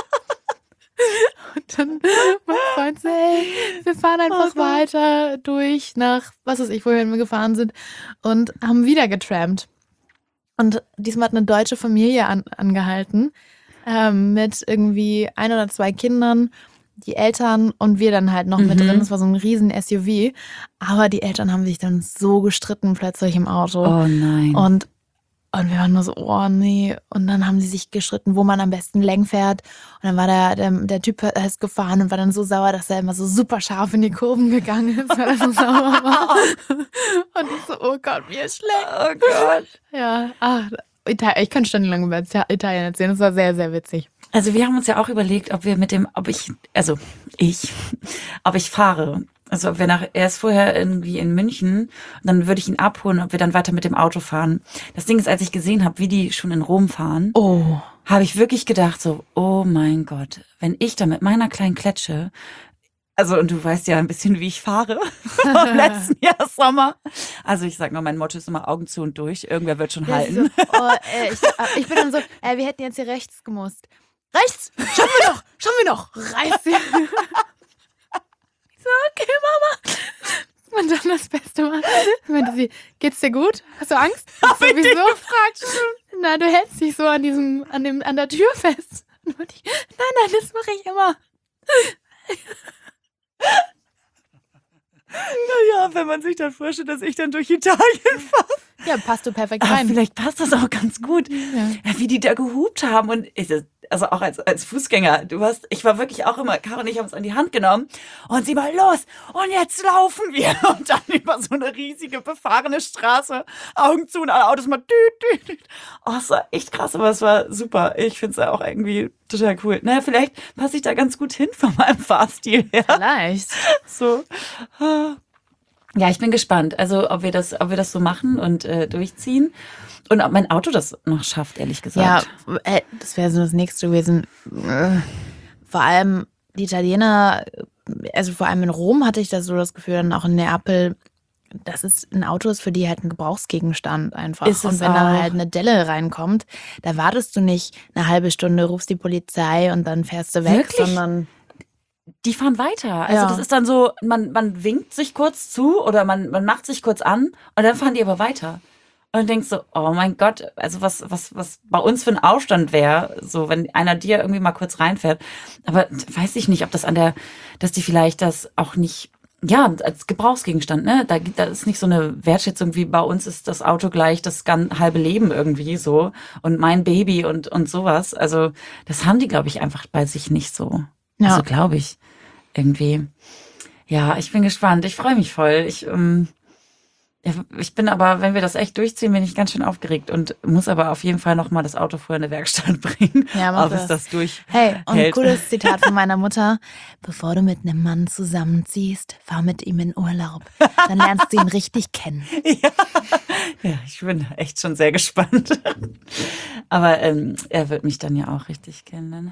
Und dann mein Freund so, hey, wir fahren einfach Oh Gott. weiter durch nach, was weiß ich, wohin wir gefahren sind und haben wieder getrampt. Und diesmal hat eine deutsche Familie an, angehalten ähm, mit irgendwie ein oder zwei Kindern, die Eltern und wir dann halt noch mit Mhm. drin. Das war so ein riesen S U V. Aber die Eltern haben sich dann so gestritten plötzlich im Auto. Oh nein. Und, und wir waren nur so, oh nee. Und dann haben sie sich gestritten, wo man am besten lang fährt. Und dann war der, der, der Typ ist gefahren und war dann so sauer, dass er immer so super scharf in die Kurven gegangen ist, weil er so sauer war. Und ich so, oh Gott, mir ist schlecht. Oh Gott. Ja, ach, Italien, ich kann stundenlang über Italien erzählen. Das war sehr, sehr witzig. Also wir haben uns ja auch überlegt, ob wir mit dem, ob ich, also ich, ob ich fahre. Also ob wir nach, er ist vorher irgendwie in München, und dann würde ich ihn abholen, ob wir dann weiter mit dem Auto fahren. Das Ding ist, als ich gesehen habe, wie die schon in Rom fahren, Oh. habe ich wirklich gedacht so, oh mein Gott, wenn ich da mit meiner kleinen Kletsche, also und du weißt ja ein bisschen, wie ich fahre vom letzten Jahr Sommer. Also ich sag mal, mein Motto ist immer Augen zu und durch, irgendwer wird schon Ja, sie halten. so, oh, äh, ich, äh, ich bin dann so, äh, wir hätten jetzt hier rechts gemusst. Rechts? Schauen wir doch, schauen wir doch. Reiß sie. Ich so, okay, Mama. Und dann das Beste war, meinte sie, geht's dir gut? Hast du Angst? Hab ich dich Sowieso? gefragt. Na, du hältst dich so an diesem, an dem, an der Tür fest. Und meinte ich, nein, nein, das mache ich immer. Naja, wenn man sich dann vorstellt, dass ich dann durch Italien fahre. Ja, passt du perfekt Aber rein. vielleicht passt das auch ganz gut. Ja. Ja, wie die da gehupt haben. Und ich, also auch als, als Fußgänger, du hast, ich war wirklich auch immer, Caro und ich haben es an die Hand genommen und sie mal los und jetzt laufen wir. Und dann über so eine riesige befahrene Straße, Augen zu und alle Autos mal düt, düt, düt. Oh, es war echt krass, aber es war super. Ich finde es auch irgendwie total cool. Naja, vielleicht passe ich da ganz gut hin von meinem Fahrstil her. Vielleicht. So. Ja, ich bin gespannt. Also, ob wir das, ob wir das so machen und äh, durchziehen. Und ob mein Auto das noch schafft, ehrlich Ja, gesagt. äh, das wäre so das nächste gewesen. Äh, Vor allem die Italiener, also vor allem in Rom hatte ich da so das Gefühl, dann auch in Neapel, dass es ein Auto ist für die halt ein Gebrauchsgegenstand einfach. Ist es und wenn da auch. halt eine Delle reinkommt, da wartest du nicht eine halbe Stunde, rufst die Polizei und dann fährst du weg, Wirklich? sondern Die fahren weiter. Also Ja. das ist dann so, man, man winkt sich kurz zu oder man, man macht sich kurz an und dann fahren die aber weiter. Und du denkst so, oh mein Gott, also was, was, was bei uns für ein Aufstand wäre, so wenn einer dir irgendwie mal kurz reinfährt. Aber weiß ich nicht, ob das an der, dass die vielleicht das auch nicht, ja, als Gebrauchsgegenstand, ne? Da, gibt- da ist nicht so eine Wertschätzung wie bei uns ist das Auto gleich das gan- halbe Leben irgendwie so und mein Baby und, und sowas. Also das haben die, glaube ich, einfach bei sich nicht so. Ja. Also glaube ich irgendwie. Ja, ich bin gespannt. Ich freue mich voll. Ich, ähm, ja, ich bin aber, wenn wir das echt durchziehen, bin ich ganz schön aufgeregt und muss aber auf jeden Fall noch mal das Auto vorher in die Werkstatt bringen, Ja, mach ob es das. das durch. hey, und ein hält. cooles Zitat von meiner Mutter. Bevor du mit einem Mann zusammenziehst, fahr mit ihm in Urlaub. Dann lernst du ihn richtig kennen. Ja, ich bin echt schon sehr gespannt. Aber ähm, er wird mich dann ja auch richtig kennen.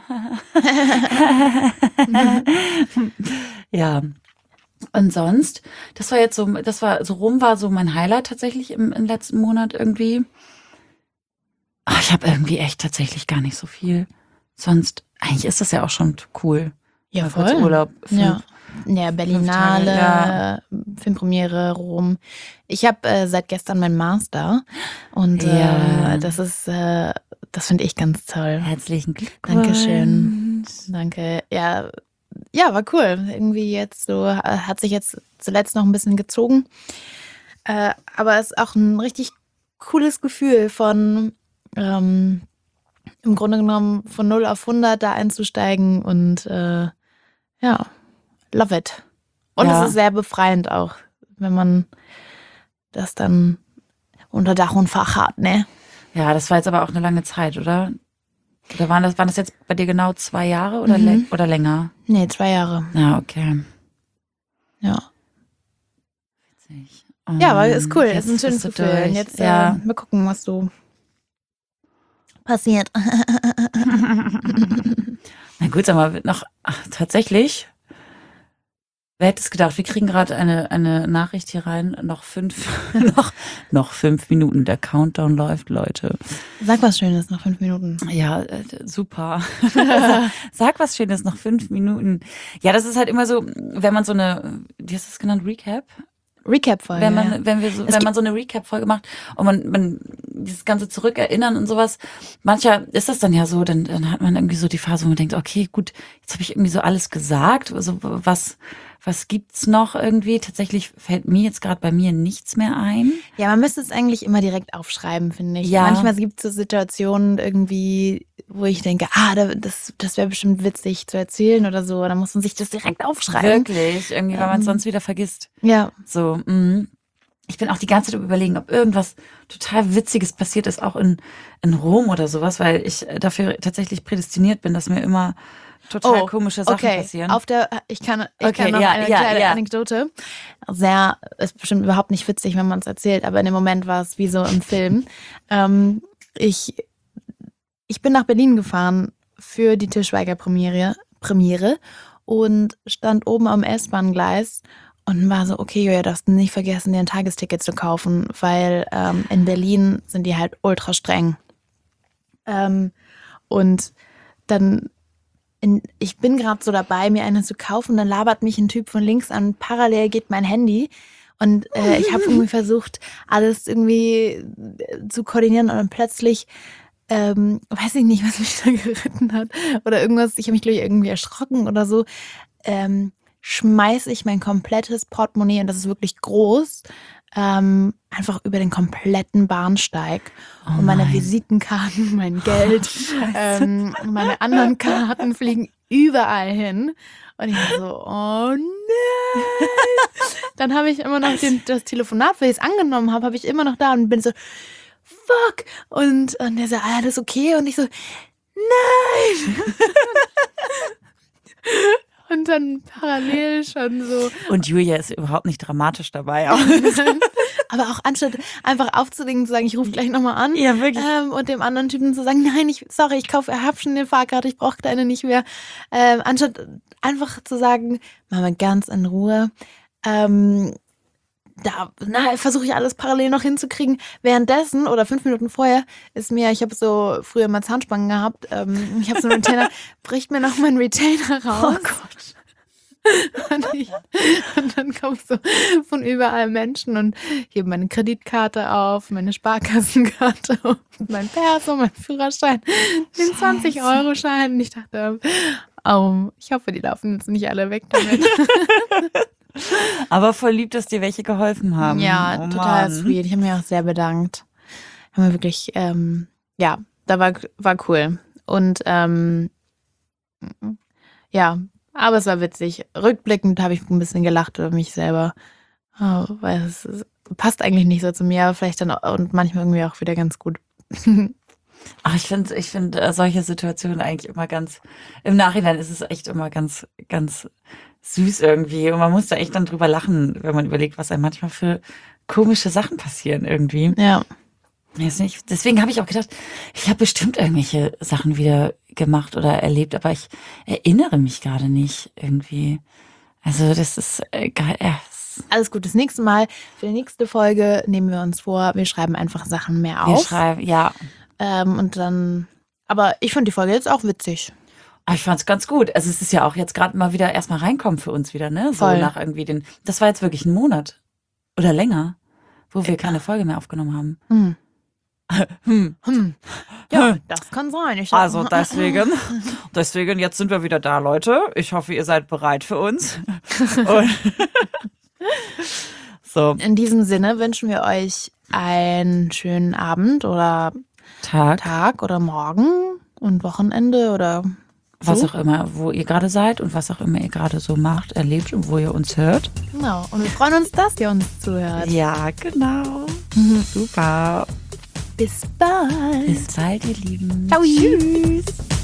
Ja. Und sonst, das war jetzt so, das war, so rum war so mein Highlight tatsächlich im, im letzten Monat irgendwie. Ach, ich habe irgendwie echt tatsächlich gar nicht so viel. Sonst, eigentlich ist das ja auch schon cool. Ja, Mal kurz voll. Urlaub. fünf- Ja. Ja, Berlinale, Tage, ja. Filmpremiere, Rom. Ich habe äh, seit gestern meinen Master und Ja. äh, das ist, äh, das finde ich ganz toll. Herzlichen Glückwunsch. Dankeschön. Danke. Ja, ja, war cool. Irgendwie jetzt so, äh, hat sich jetzt zuletzt noch ein bisschen gezogen. Äh, aber es ist auch ein richtig cooles Gefühl von, ähm, im Grunde genommen von null auf hundert da einzusteigen und äh, ja, love it. Und Ja. es ist sehr befreiend auch, wenn man das dann unter Dach und Fach hat, ne? Ja, das war jetzt aber auch eine lange Zeit, oder? Oder waren das, waren das jetzt bei dir genau zwei Jahre oder, Mhm. lä- oder länger? Nee, zwei Jahre. Ja, okay. Ja. Witzig. Ja, aber Ähm, ist cool. jetzt ist ein schönes bist du Gefühl. durch. Und jetzt Ja. äh, mal gucken, was so passiert. Na gut, sag mal, wird noch ach, tatsächlich. Wer hätte es gedacht? Wir kriegen gerade eine, eine Nachricht hier rein. Noch fünf, noch, noch fünf Minuten. Der Countdown läuft, Leute. Sag was Schönes, noch fünf Minuten. Ja, äh, super. Sag was Schönes, noch fünf Minuten. Ja, das ist halt immer so, wenn man so eine, wie hast du es genannt, Recap? Recap-Folge. Wenn man, ja. wenn wir so, Es wenn gibt- man so eine Recap-Folge macht und man, man dieses ganze Zurückerinnern und sowas, mancher ist das dann ja so, dann, dann hat man irgendwie so die Phase, wo man denkt, okay, gut, jetzt habe ich irgendwie so alles gesagt, also was, was gibt's noch irgendwie? Tatsächlich fällt mir jetzt gerade bei mir nichts mehr ein. Ja, man müsste es eigentlich immer direkt aufschreiben, finde ich. Ja. Manchmal gibt es so Situationen irgendwie, wo ich denke, ah, da- das, das wäre bestimmt witzig zu erzählen oder so. Da muss man sich das direkt aufschreiben. Wirklich, irgendwie, weil man es Ähm. sonst wieder vergisst. Ja. So, mh. Ich bin auch die ganze Zeit überlegen, ob irgendwas total Witziges passiert ist, auch in, in Rom oder sowas, weil ich dafür tatsächlich prädestiniert bin, dass mir immer total Oh, komische Sachen okay. passieren. Auf der, ich kann, ich Okay, kann noch ja, eine ja, kleine ja. Anekdote. Sehr, ist bestimmt überhaupt nicht witzig, wenn man es erzählt, aber in dem Moment war es wie so im Film. ähm, ich, ich bin nach Berlin gefahren für die Til Schweiger Premiere, Premiere und stand oben am S-Bahn-Gleis und war so, okay, Julia, darfst nicht vergessen, dir ein Tagesticket zu kaufen, weil ähm, in Berlin sind die halt ultra streng. Ähm, und dann In, ich bin gerade so dabei, mir eine zu kaufen, dann labert mich ein Typ von links an, parallel geht mein Handy und äh, ich habe irgendwie versucht, alles irgendwie äh, zu koordinieren und dann plötzlich, ähm, weiß ich nicht, was mich da geritten hat oder irgendwas, ich habe mich glaube ich irgendwie erschrocken oder so, ähm, schmeiße ich mein komplettes Portemonnaie, und das ist wirklich groß, ähm, einfach über den kompletten Bahnsteig. Oh Und meine nein. Visitenkarten, mein Geld, ähm, meine anderen Karten fliegen überall hin. Und ich war so, oh nein. Dann habe ich immer noch den, das Telefonat, weil ich es angenommen habe, habe ich immer noch da und bin so, fuck. Und, und der so, ah, das ist okay. Und ich so, nein. Und dann parallel schon so. Und Julia ist überhaupt nicht dramatisch dabei. Aber auch anstatt einfach aufzulegen und zu sagen, ich rufe gleich nochmal an. Ja, wirklich. Ähm, und dem anderen Typen zu sagen, nein, ich, sorry, ich kaufe, ich habe schon eine Fahrkarte, ich brauche deine nicht mehr. Ähm, anstatt einfach zu sagen, machen wir ganz in Ruhe. Ähm, da versuche ich alles parallel noch hinzukriegen. Währenddessen oder fünf Minuten vorher ist mir, ich habe so früher mal Zahnspangen gehabt, ähm, ich habe so einen Retainer, bricht mir noch mein Retainer raus. Oh Gott. Und, ich, und dann kommen so von überall Menschen und heben meine Kreditkarte auf, meine Sparkassenkarte und mein Perso, mein Führerschein, den zwanzig-Euro-Schein. Und ich dachte, oh, ich hoffe, die laufen jetzt nicht alle weg damit. Aber voll lieb, dass dir welche geholfen haben. Ja, Oh total Mann. sweet. Ich habe mich auch sehr bedankt. Haben wir wirklich, ähm, ja, da war, war cool. Und ähm, ja, aber es war witzig. Rückblickend habe ich ein bisschen gelacht über mich selber. Oh, weil es, es passt eigentlich nicht so zu mir, aber vielleicht dann auch, und manchmal irgendwie auch wieder ganz gut. Ach, ich finde ich find, äh, solche Situationen eigentlich immer ganz, im Nachhinein ist es echt immer ganz, ganz süß irgendwie. Und man muss da echt dann drüber lachen, wenn man überlegt, was einem manchmal für komische Sachen passieren irgendwie. Ja. Weiß nicht. Deswegen habe ich auch gedacht, ich habe bestimmt irgendwelche Sachen wieder gemacht oder erlebt, aber ich erinnere mich gerade nicht irgendwie. Also das ist äh, geil. Ja, es- Alles gut. Das nächste Mal, für die nächste Folge nehmen wir uns vor, wir schreiben einfach Sachen mehr wir auf. schreiben, ja. Ähm, und dann, aber ich fand die Folge jetzt auch witzig. Aber ich fand es ganz gut. Also es ist ja auch jetzt gerade mal wieder erstmal reinkommen für uns wieder, ne? So Voll. nach irgendwie den. Das war jetzt wirklich ein Monat oder länger, wo wir keine Folge mehr aufgenommen haben. Hm. hm. Hm. Ja, das kann sein. Ich hab- Also deswegen, deswegen, jetzt sind wir wieder da, Leute. Ich hoffe, ihr seid bereit für uns. Und so, In diesem Sinne wünschen wir euch einen schönen Abend oder Tag, Tag oder Morgen und Wochenende oder was so. auch immer, wo ihr gerade seid und was auch immer ihr gerade so macht, erlebt und wo ihr uns hört. Genau. Und wir freuen uns, dass ihr uns zuhört. Ja, genau. Super. Bis bald. Bis bald, ihr Lieben. Ciao. Tschüss.